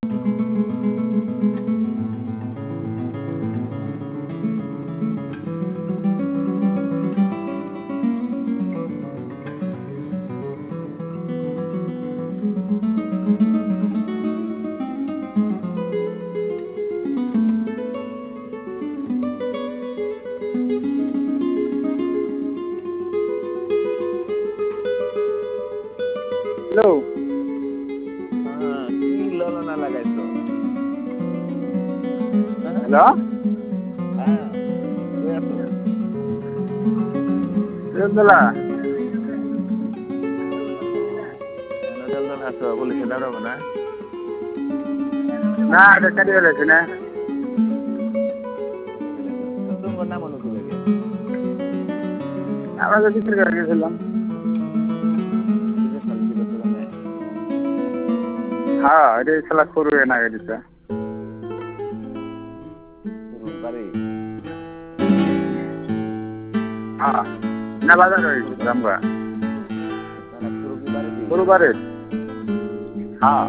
Hello, কি ললনা লাগাইছো? Hello, হ্যাঁ, কই আছো? সিরাজদৌল্লা। দলদল আছো, পুলিশে দাঁড়াবো না? না, এটা কাটি ফেলেছি না। তোমার নাম অনুকূল লাগে। আমরা তো বিক্রি করে গেছিলাম। হ্যাঁ, এটা খেলা করবে না গাড়িটা। হ্যাঁ, না বাজার হয়ে গেছে আমরা। গুরুবারে। হ্যাঁ।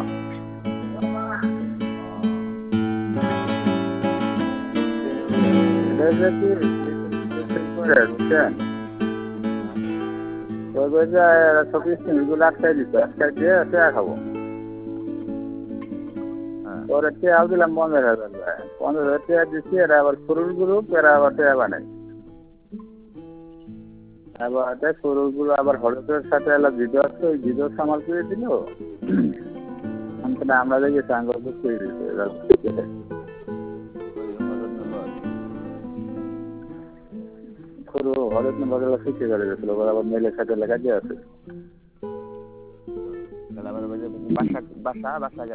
আটকাই দিচ্ছে, আটকাই দিয়ে টেয়া খাবো। পরে টেয়াও দিলাম 15,000 টাকা। 15,000 টাকা দিচ্ছি, এরা আবার ফুরুল গ্রুপ, এরা আবার টেয়া বানাই। আবার ফুরুল গ্রুপ আবার হরতের সাথে এলা ভিডিও আছে, ওই ভিডিও সামাল করে দিল। আমরা দেখেছি আঙ্গুল করে দিচ্ছে। পুরো হরেক নম্বর শিখে গেলে গেছিল, আবার মেলের সাথে লেখা দিয়ে আছে। বাসা বাসা বাসা